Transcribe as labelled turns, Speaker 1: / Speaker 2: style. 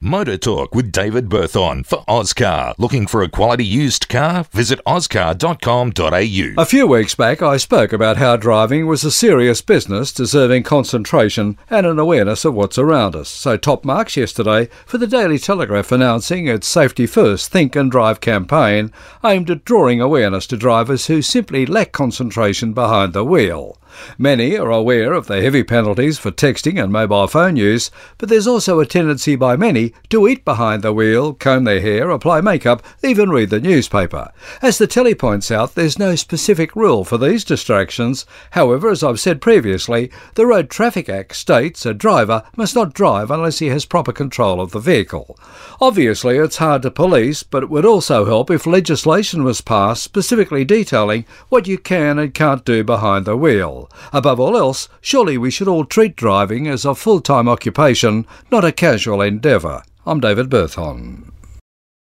Speaker 1: Motor Talk with David Berthon for Ozcar. Looking for a quality used car? Visit ozcar.com.au.
Speaker 2: A few weeks back, I spoke about how driving was a serious business deserving concentration and an awareness of what's around us. So top marks yesterday for the Daily Telegraph announcing its Safety First Think and Drive campaign aimed at drawing awareness to drivers who simply lack concentration behind the wheel. Many are aware of the heavy penalties for texting and mobile phone use, but there's also a tendency by many to eat behind the wheel, comb their hair, apply makeup, even read the newspaper. As the telly points out, there's no specific rule for these distractions. However, as I've said previously, the Road Traffic Act states a driver must not drive unless he has proper control of the vehicle. Obviously, it's hard to police, but it would also help if legislation was passed specifically detailing what you can and can't do behind the wheel. Above all else, surely we should all treat driving as a full-time occupation, not a casual endeavour. I'm David Berthon.